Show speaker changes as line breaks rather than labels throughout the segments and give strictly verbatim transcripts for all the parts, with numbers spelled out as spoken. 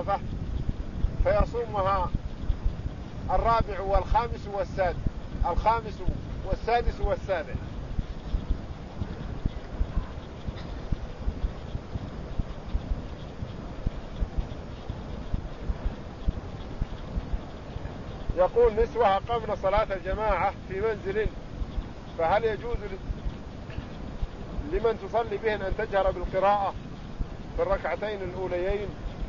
عرفة فيصومها الرابع والخامس والسادس الخامس والسادس والسابع. يقول نسوة أقمنا صلاة الجماعة في منزل، فهل يجوز لمن تصلي بهن أن تجهر بالقراءة في الركعتين الأوليين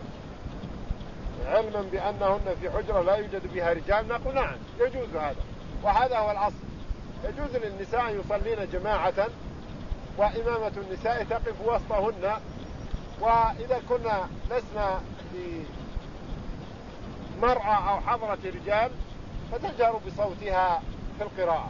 علما بأنهن في حجرة لا يوجد بها رجال؟ نقول نعم يجوز هذا، وهذا هو الأصل. يجوز للنساء أن يصلين جماعة وإمامة النساء تقف وسطهن، وإذا كنا لسنا في مرأة أو حضرة رجال فتجهر بصوتها في القراءة.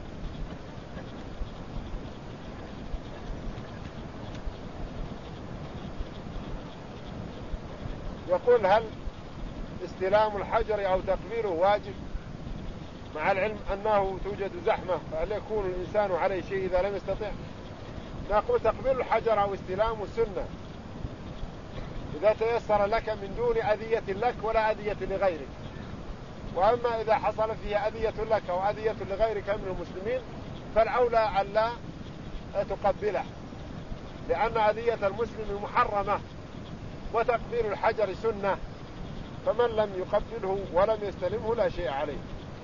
يقول هل استلام الحجر أو تقبيله واجب مع العلم أنه توجد زحمة، فهل يكون الإنسان عليه شيء إذا لم يستطع؟ نقول تقبيل الحجر أو استلامه سنة إذا تيسر لك من دون أذية لك ولا أذية لغيرك، وأما إذا حصل فيها أذية لك أو أذية لغيرك من المسلمين فالأولى ألا تقبله، لأن أذية المسلم محرمة وتقبيل الحجر سنة، فمن لم يقبله ولم يستلمه لا شيء عليه.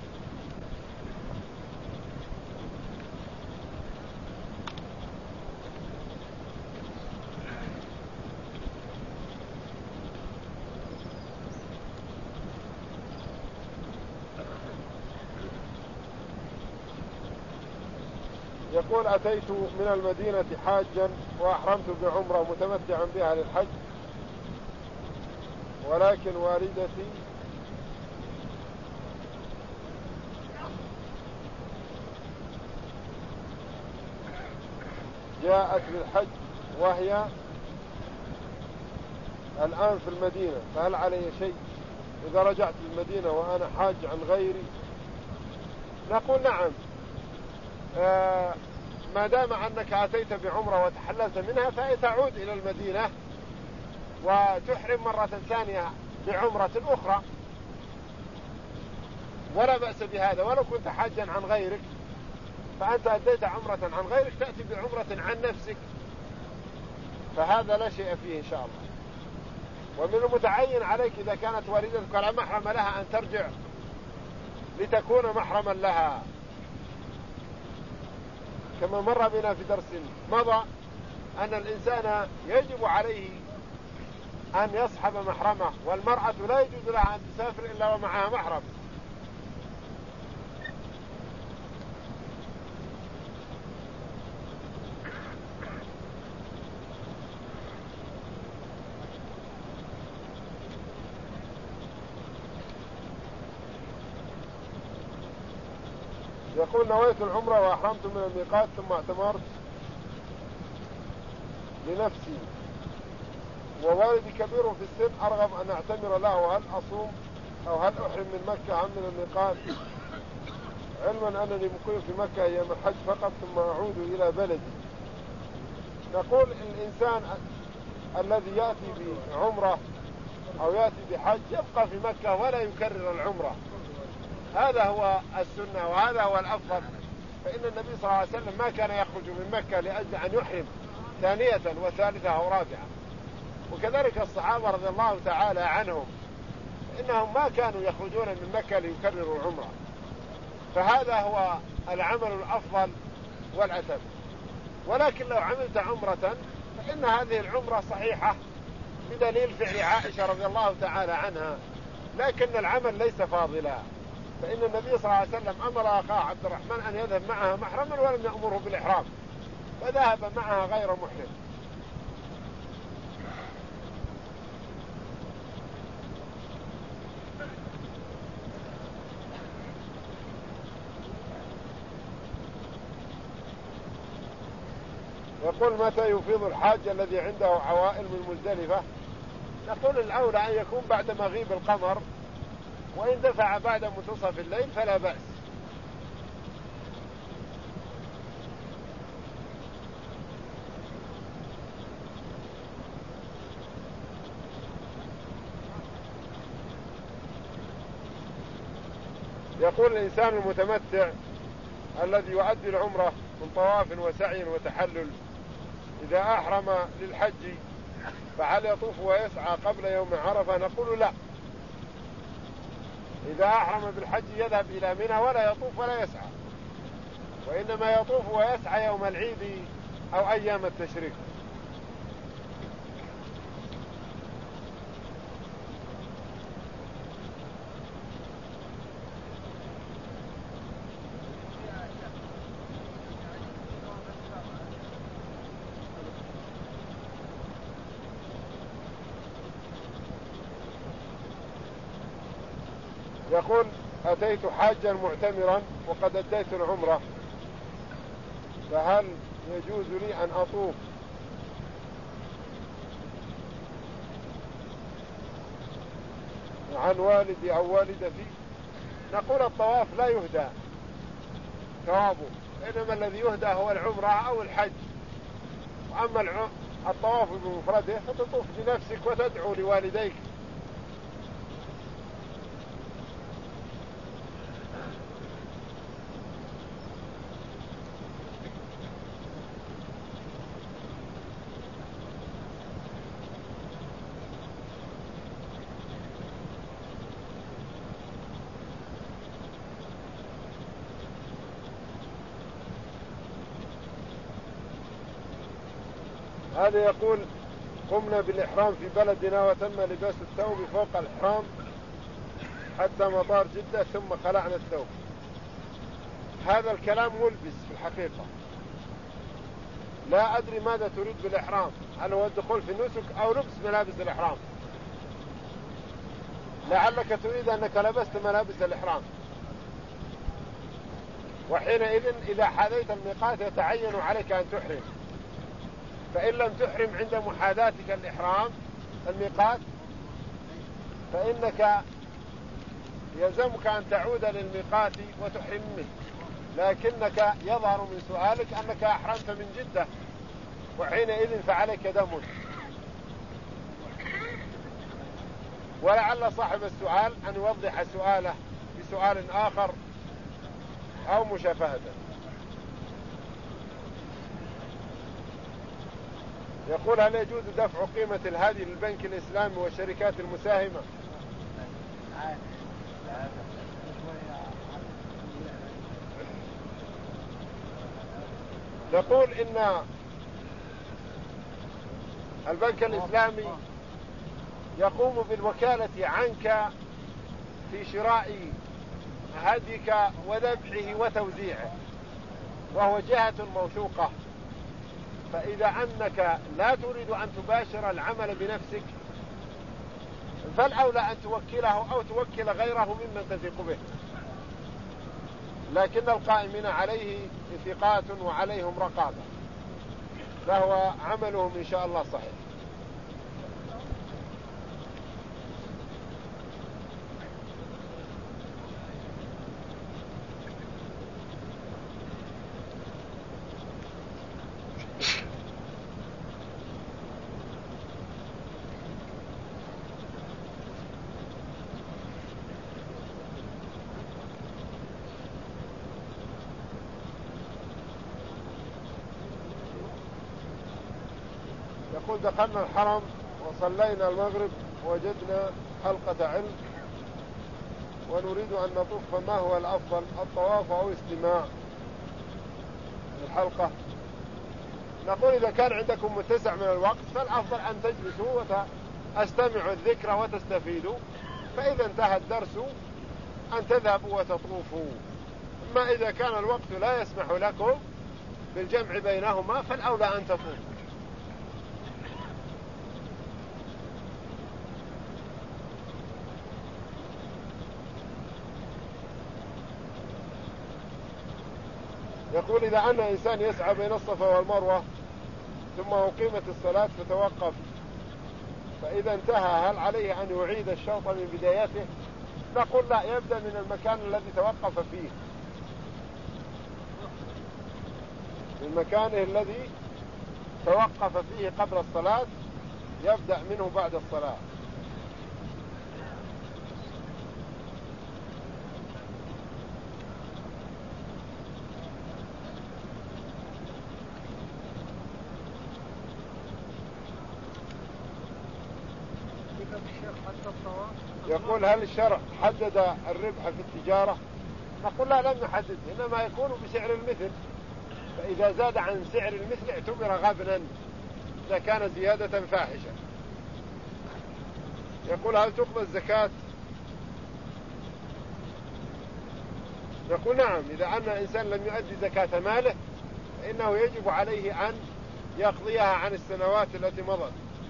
يقول أتيت من المدينة حاجا وأحرمت بعمرة متمتعا بها للحج، ولكن والدتي جاءت للحج وهي الآن في المدينة، فهل علي شيء إذا رجعت المدينة وأنا حاج عن غيري؟ نقول نعم، آه ما دام أنك أتيت بعمرة وتحللت منها فأتعود إلى المدينة وتحرم مرة ثانية بعمرة أخرى، ولا بأس بهذا. ولو كنت حاجا عن غيرك فأنت أديت عمرة عن غيرك تأتي بعمرة عن نفسك، فهذا لا شيء فيه إن شاء الله. ومن المتعين عليك إذا كانت والدتك لا محرم لها أن ترجع لتكون محرما لها، كما مر بنا في درس مضى أن الإنسان يجب عليه أن يصحب محرمه، والمرأة لا يجوز لها أن تسافر إلا ومعها محرم. يقول نويت العمرة وأحرمت من الميقات ثم اعتمرت لنفسي، ووالدي كبير في السن أرغب أن أعتمر له، هل أصوم أو هل أحرم من مكة أم من الميقات، علما أنني مقيم في مكة أيام الحج فقط ثم أعود إلى بلدي؟ نقول الإنسان الذي يأتي بعمرة أو يأتي بحج يبقى في مكة ولا يكرر العمرة، هذا هو السنة وهذا هو الأفضل. فإن النبي صلى الله عليه وسلم ما كان يخرج من مكة لأجل أن يحرم ثانية وثالثة أو رابعة، وكذلك الصحابة رضي الله تعالى عنهم إنهم ما كانوا يخرجون من مكة ليكرروا العمرة، فهذا هو العمل الأفضل والأتم. ولكن لو عملت عمرة فإن هذه العمرة صحيحة بدليل فعل عائشة رضي الله تعالى عنها، لكن العمل ليس فاضلا، فإن النبي صلى الله عليه وسلم أمر أخاه عبد الرحمن أن يذهب معها محرما ولم يأمره بالإحرام، فذهب معها غير محرم. يقول متى يفيض الحاج الذي عنده عوائل من مزدلفة؟ نقول الأولى أن يكون بعد مغيب القمر، وإن دفع بعد منتصف الليل فلا بأس. يقول الإنسان المتمتع الذي يؤدي العمرة من طواف وسعي وتحلل إذا أحرم للحج فهل يطوف ويسعى قبل يوم عرفة؟ نقول لا، إذا أحرم بالحج يذهب إلى منى ولا يطوف ولا يسعى، وإنما يطوف ويسعى يوم العيد أو أيام التشريق. يقول أتيت حاجا معتمرا وقد أديت العمرة، فهل يجوز لي أن أطوف عن والدي أو والدتي؟ نقول الطواف لا يهدى ثوابه، إنما الذي يهدى هو العمرة أو الحج، وأما الطواف بمفرده فتطوف بنفسك وتدعو لوالديك. هذا يقول قمنا بالإحرام في بلدنا وتم لباس الثوب فوق الإحرام حتى مطار جدة ثم خلعنا الثوب. هذا الكلام ملبس في الحقيقة، لا أدري ماذا تريد بالإحرام، هل هو الدخول في النسك أو لبس ملابس الإحرام؟ لعلك تريد أنك لبست ملابس الإحرام، وحينئذ إذا حاذيت الميقات يتعين عليك أن تحرم، فإن لم تحرم عند محاذاتك الإحرام الميقات فإنك يلزمك أن تعود للميقات وتحرم منه، لكنك يظهر من سؤالك أنك أحرمت من جدة، وحينئذ فعليك دم. ولعل صاحب السؤال أن يوضح سؤاله بسؤال آخر أو مشافهة. يقول هل يجوز دفع قيمة الهدي للبنك الإسلامي والشركات المساهمة؟ نقول إن البنك الإسلامي يقوم بالوكالة عنك في شراء هديك وذبحه وتوزيعه، وهو جهة موثوقة، فإذا أنك لا تريد أن تباشر العمل بنفسك فالأولى أن توكله أو توكل غيره ممن تثق به، لكن القائمين عليه ثقات وعليهم رقابة، فهو عملهم إن شاء الله صحيح. يقول دخلنا الحرم وصلينا المغرب وجدنا حلقة علم ونريد أن نطوف، فما هو الأفضل، الطواف أو استماع الحلقة؟ نقول إذا كان عندكم متسع من الوقت فالأفضل أن تجلسوا وتستمعوا الذكر وتستفيدوا، فإذا انتهى الدرس أن تذهبوا وتطوفوا. أما إذا كان الوقت لا يسمح لكم بالجمع بينهما فالأولى أن تطوفوا. يقول إذا أن إنسان يسعى بين الصفا والمروة ثم أقيمت الصلاة فتوقف، فإذا انتهى هل عليه أن يعيد الشوط من بدايته؟ نقول لا، يبدأ من المكان الذي توقف فيه، من مكانه الذي توقف فيه قبل الصلاة يبدأ منه بعد الصلاة. يقول هل الشرع حدد الربح في التجارة؟ نقول لا، لم يحدد، إنما يكون بسعر المثل، فإذا زاد عن سعر المثل اعتبر غبنا إذا كان زيادة فاحشة. يقول هل تقبل الزكاة؟ يقول نعم، إذا أن إنسان لم يؤدي زكاة ماله فإنه يجب عليه أن يقضيها عن السنوات التي مضت.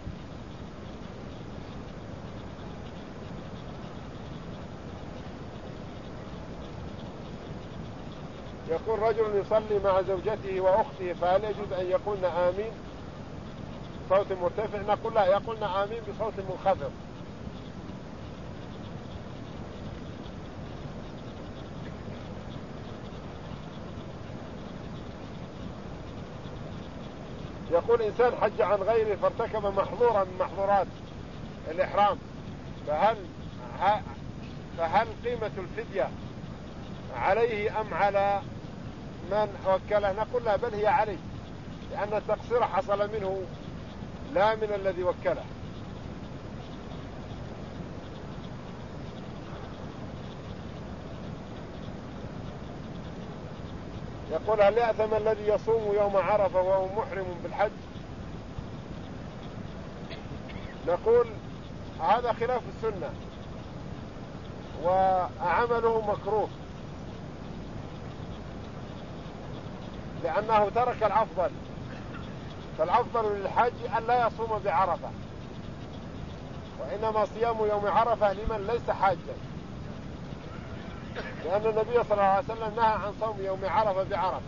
يقول رجل يصلي مع زوجته وأخته، فهل يجوز أن يقولن آمين بصوت مرتفع؟ نقول لا، يقولن آمين بصوت منخفض. يقول إنسان حج عن غيره فارتكب محظورا من محظورات الإحرام، فهل فهل قيمة الفدية عليه أم على من وكله؟ نقول لا، بل هي عليه، لأن التقصير حصل منه لا من الذي وكله. يقول هل يأثم الذي يصوم يوم عرفة وهو محرم بالحج؟ نقول هذا خلاف السنة وعمله مكروه، لأنه ترك الأفضل، فالأفضل للحج أن لا يصوم بعرفة، وإنما صيام يوم عرفة لمن ليس حاجا، لأن النبي صلى الله عليه وسلم نهى عن صوم يوم عرفة بعرفة.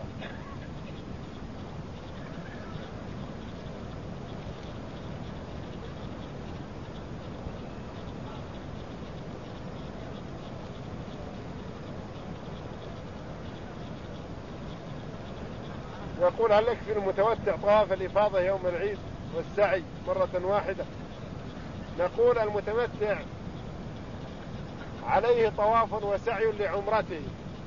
يقول هل يكفي المتوتع طواف الإفاضة يوم العيد والسعي مرة واحدة؟ نقول المتمتع عليه طواف وسعي لعمرته،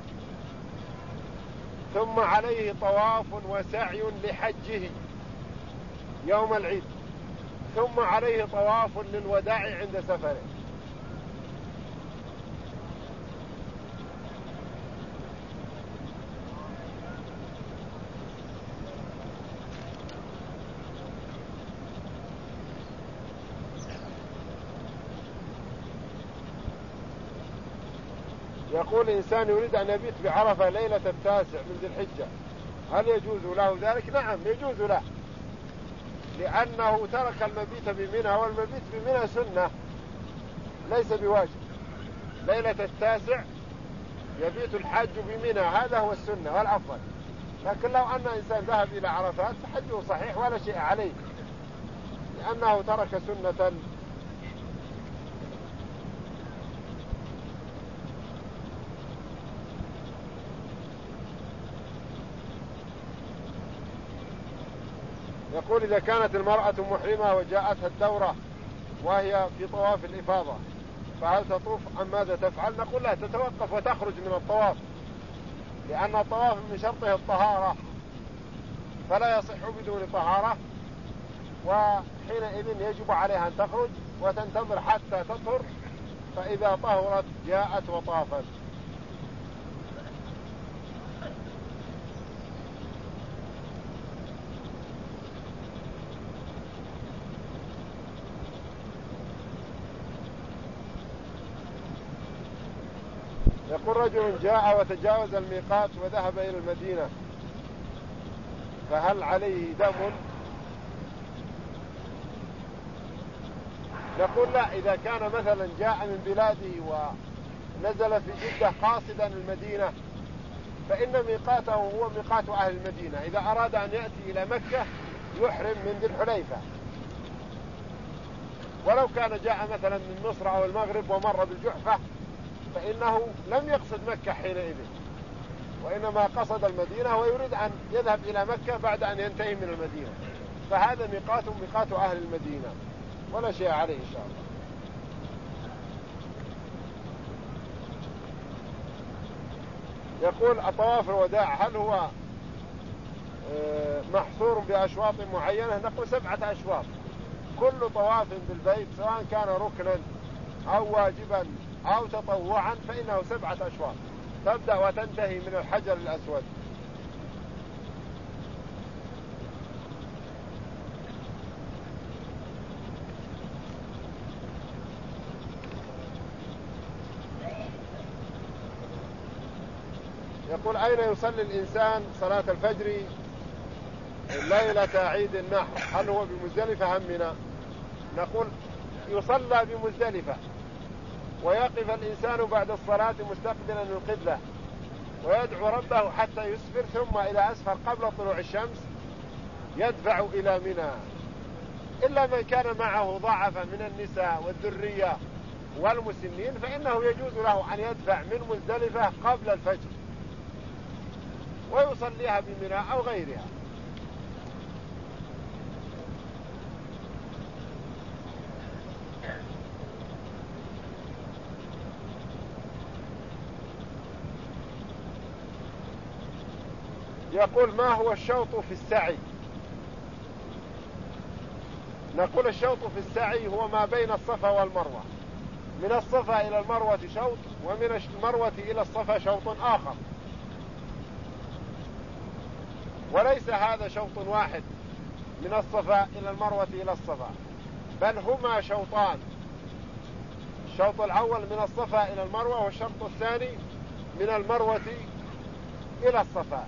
ثم عليه طواف وسعي لحجه يوم العيد، ثم عليه طواف للوداع عند سفره. يقول إنسان يريد أن يبيت بعرفة ليلة التاسع من ذي الحجة، هل يجوز له ذلك؟ نعم يجوز له، لأنه ترك المبيت بمنى، والمبيت بمنى سنة ليس بواجب. ليلة التاسع يبيت الحاج بمنى، هذا هو السنة والأفضل. لكن لو أن إنسان ذهب إلى عرفات فحجه صحيح ولا شيء عليه، لأنه ترك سنة. يقول إذا كانت المرأة محرمة وجاءتها الدورة وهي في طواف الإفاضة فهل تطوف أم ماذا تفعل؟ نقول لا، تتوقف وتخرج من الطواف، لأن الطواف من شرطه الطهارة فلا يصح بدون طهارة، وحينئذ يجب عليها أن تخرج وتنتظر حتى تطهر، فإذا طهرت جاءت وطافت. يقول رجل جاء وتجاوز الميقات وذهب إلى المدينة، فهل عليه دم؟ نقول لا، إذا كان مثلا جاء من بلاده ونزل في جدة قاصدا المدينة فإن ميقاته هو ميقات أهل المدينة. إذا أراد أن يأتي إلى مكة يحرم من ذي الحليفة، ولو كان جاء مثلا من مصر أو المغرب ومر بالجحفة فإنه لم يقصد مكة حينئذ، وإنما قصد المدينة ويريد أن يذهب إلى مكة بعد أن ينتهي من المدينة، فهذا ميقات ميقات أهل المدينة ولا شيء عليه إن شاء الله. يقول طواف الوداع هل هو محصور بأشواط معينة؟ نقول سبعة أشواط، كل طواف بالبيت سواء كان ركنا أو واجبا أو تطوعا فإنه سبعة أشواط، تبدأ وتنتهي من الحجر الأسود. يقول: أين يصلي الإنسان صلاة الفجر ليلة عيد النحر؟ هل هو بمزدلفة أم منى؟ نقول: يصلى بمزدلفة، ويقف الإنسان بعد الصلاة مستقبلا القبلة ويدعو ربه حتى يسفر، ثم إذا أسفر قبل طلوع الشمس يدفع إلى منى. إلا من كان معه ضعفا من النساء والذرية والمسنين فإنه يجوز له أن يدفع من مزدلفة قبل الفجر ويصليها بمنى أو غيرها. يقول: ما هو الشوط في السعي؟ نقول: الشوط في السعي هو ما بين الصفا والمروة، من الصفا إلى المروة شوط، ومن المروة إلى الصفا شوط آخر، وليس هذا شوط واحد من الصفا إلى المروة إلى الصفا، بل هما شوطان، الشوط الأول من الصفا إلى المروة، والشوط الثاني من المروة إلى الصفا.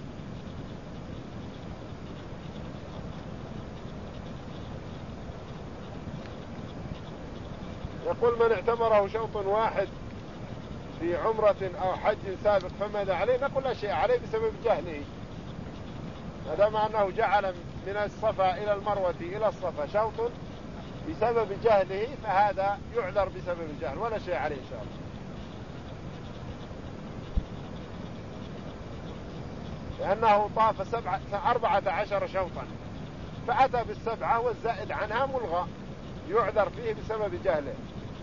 يقول: من اعتبره شوط واحد في عمرة أو حج سابق فماذا عليه؟ نقول: لا شيء عليه بسبب جهله، ما دام أنه جعل من الصفا إلى المروة إلى الصفا شوط بسبب جهله فهذا يعذر بسبب الجهل ولا شيء عليه إن شاء الله. لأنه طاف سبعة أربعة عشر شوطا فأتى بالسبعة والزائد عنها ملغى، يعذر فيه بسبب جهله.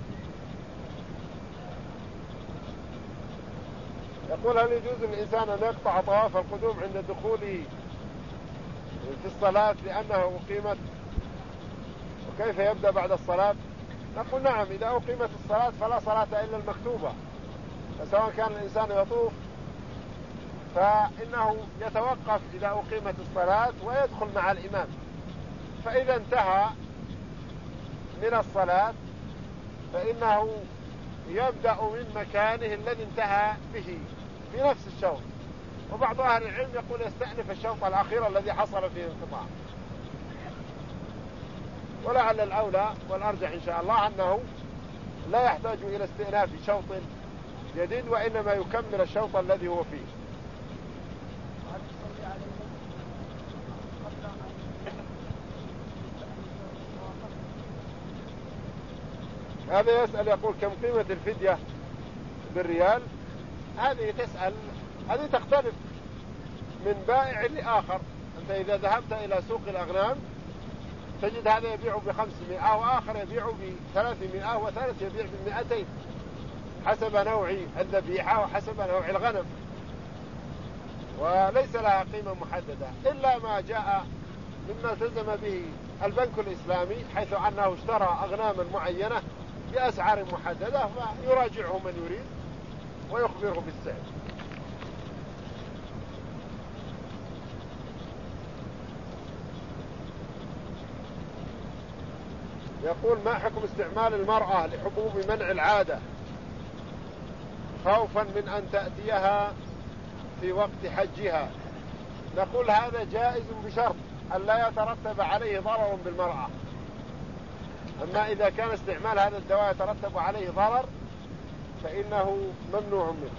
يقول: هل يجوز للإنسان أن يقطع طواف القدوم عند دخوله في الصلاة لأنه أقيمت، وكيف يبدأ بعد الصلاة؟ نقول: نعم، إذا أقيمت الصلاة فلا صلاة إلا المكتوبة، فسواء كان الإنسان يطوف فإنه يتوقف إذا أقيمت الصلاة ويدخل مع الإمام، فإذا انتهى من الصلاة فإنه يبدأ من مكانه الذي انتهى به في نفس الشوط. وبعض أهل العلم يقول يستأنف الشوط الأخير الذي حصل فيه انقطاع. ولعل الأولى والأرجح إن شاء الله أنه لا يحتاج إلى استئناف شوط جديد، وإنما يكمل الشوط الذي هو فيه. هذا يسأل يقول: كم قيمة الفدية بالريال؟ هذه تسأل، هذه تختلف من بائع لآخر. أنت إذا ذهبت إلى سوق الأغنام تجد هذا يبيع بخمسمائة وآخر يبيع بثلاثمائة وثالث يبيع بمائتين، حسب نوع الذبيحة وحسب نوع الغنم، وليس لها قيمة محددة إلا ما جاء مما التزم به البنك الإسلامي، حيث أنه اشترى أغناما معينة بأسعار محددة فيراجعه من يريد ويخبره بالسعر. يقول: ما حكم استعمال المرأة لحبوب منع العادة خوفا من أن تأتيها في وقت حجها؟ نقول: هذا جائز بشرط أن لا يترتب عليه ضرر بالمرأة. أما إذا كان استعمال هذا الدواء يترتب عليه ضرر فإنه ممنوع منه.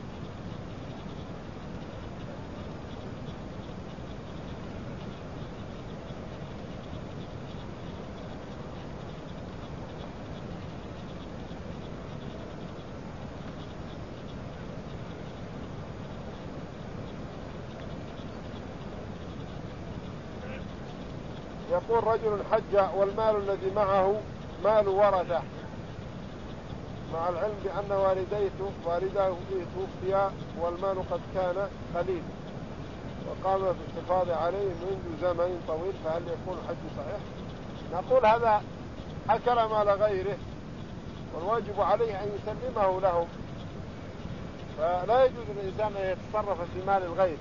يقول: رجل حج والمال الذي معه مال ورثة، مع العلم بأن والديه والداه توفيا والمال قد كان قليل وقام بالحفاظ عليه منذ زمن طويل، فهل يكون حج صحيح؟ نقول: هذا أكل مال غيره والواجب عليه أن يسلمه لهم. فلا يجوز للإنسان أن يتصرف في مال الغير،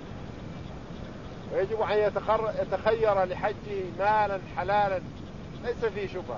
ويجب أن يتخير لحجه مالا حلالا ليس فيه شبهة.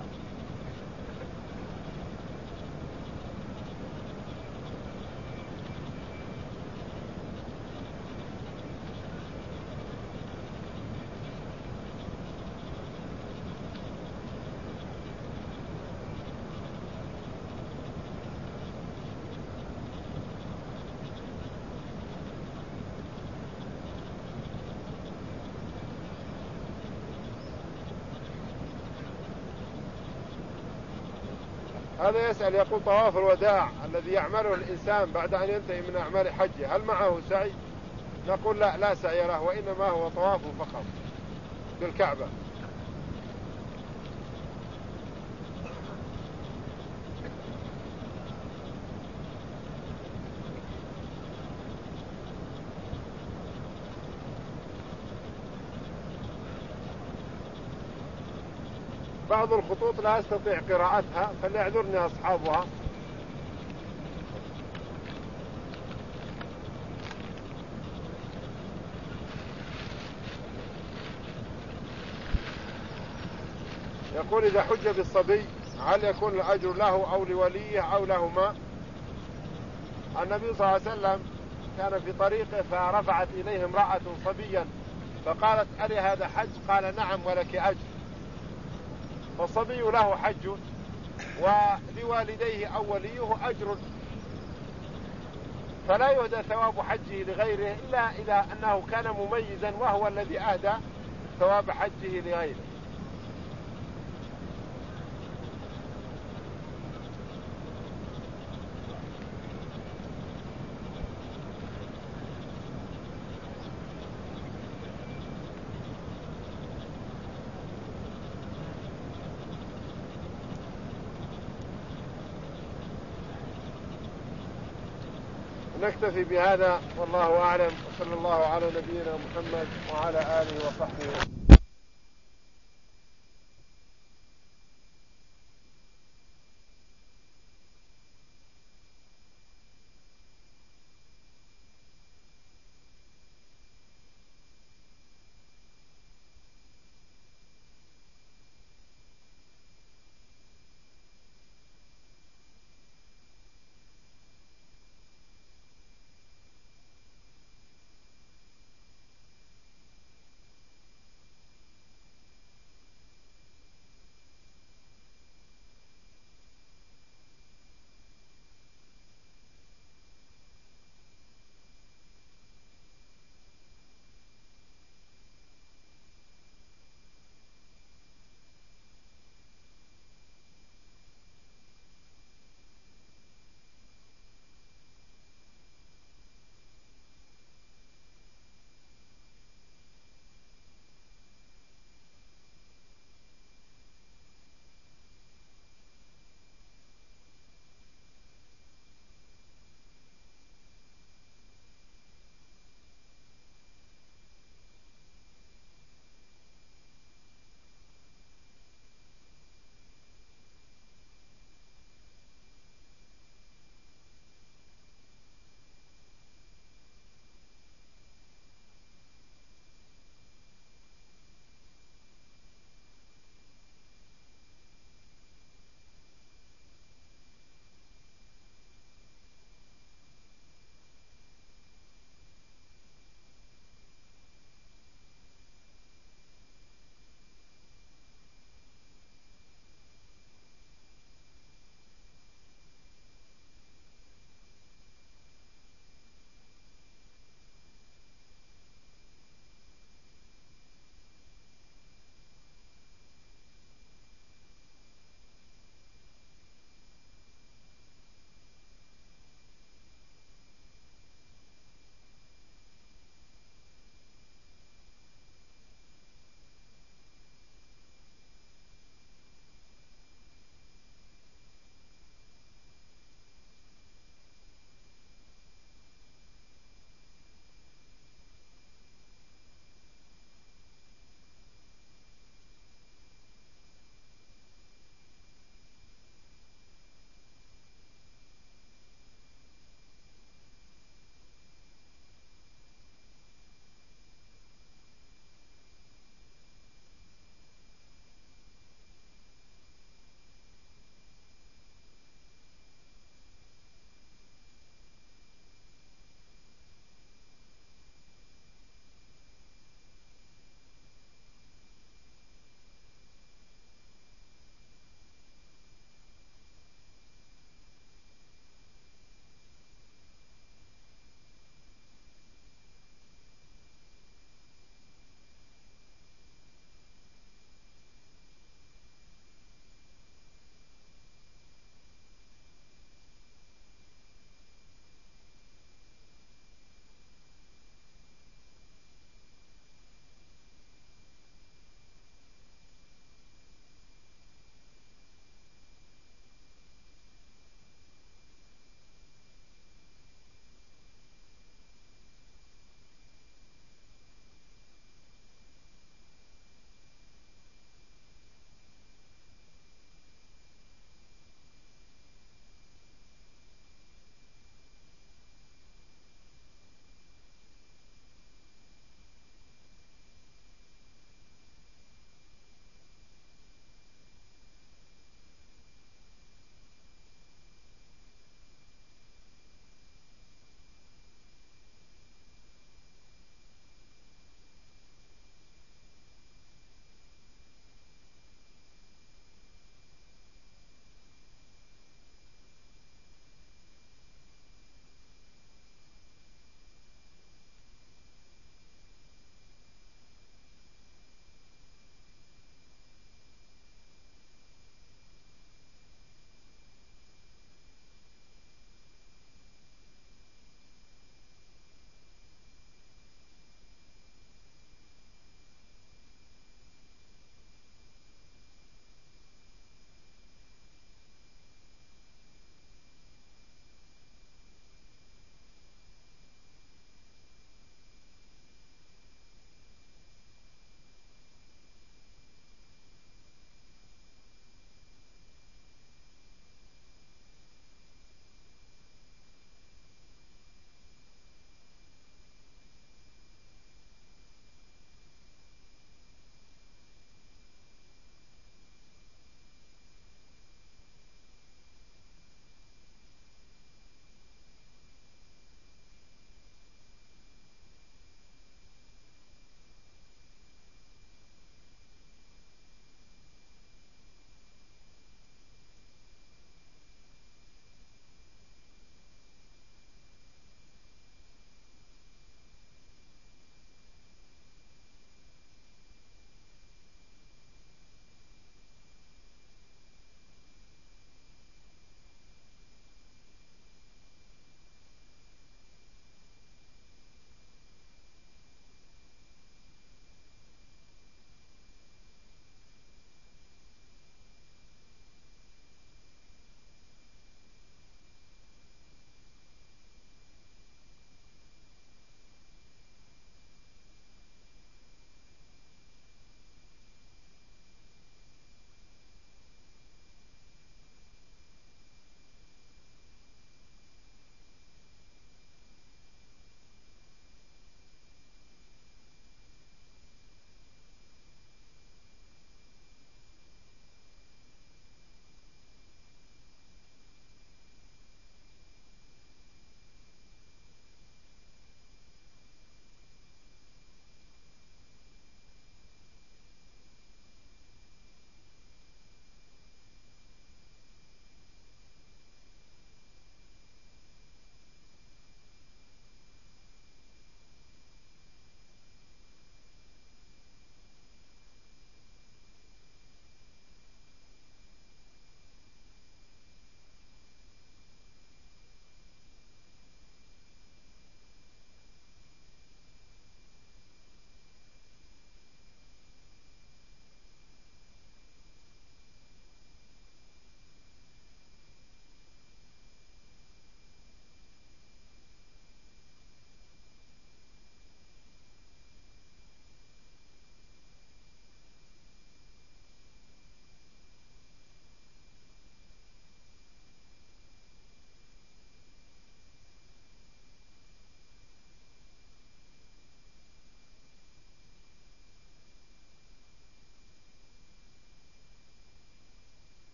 هذا يسأل يقول: طواف الوداع الذي يعمله الإنسان بعد أن ينتهي من أعمال حجه هل معه سعي؟ نقول: لا لا سعي له، وإنما هو طواف فقط بالكعبة. بعض الخطوط لا أستطيع قراءتها فليعذرني أصحابها. يقول: إذا حج بالصبي هل يكون الأجر له أو لوليه أو لهما؟ النبي صلى الله عليه وسلم كان في طريقه فرفعت إليه امرأة صبيا فقالت: ألي هذا حج؟ قال: نعم ولك أجر. فالصبي له حج ولوالديه أو وليه أجر، فلا يهدى ثواب حجه لغيره إلا إذا أنه كان مميزا وهو الذي أهدى ثواب حجه لغيره. نكتفي بهذا والله أعلم، وصلى الله على نبينا محمد وعلى آله وصحبه.